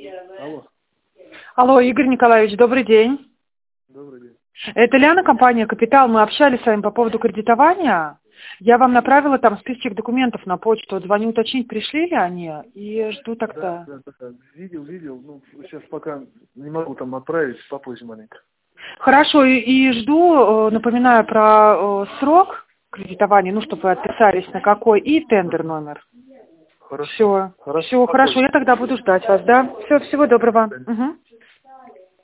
Алло. Алло, Игорь Николаевич, добрый день. Добрый день. Это Ляна, компания «Капитал». Мы общались с вами по поводу кредитования. Я вам направила там список документов на почту. Звоню уточнить, пришли ли они, и жду тогда. Да. Видел. Ну, сейчас пока не могу там отправить, попозже маленько. Хорошо, и жду, напоминаю про срок кредитования, ну, чтобы вы отписались на какой, и тендер номер. Хорошо. Все, хорошо, я тогда буду ждать вас, да? Все, всего доброго. Угу.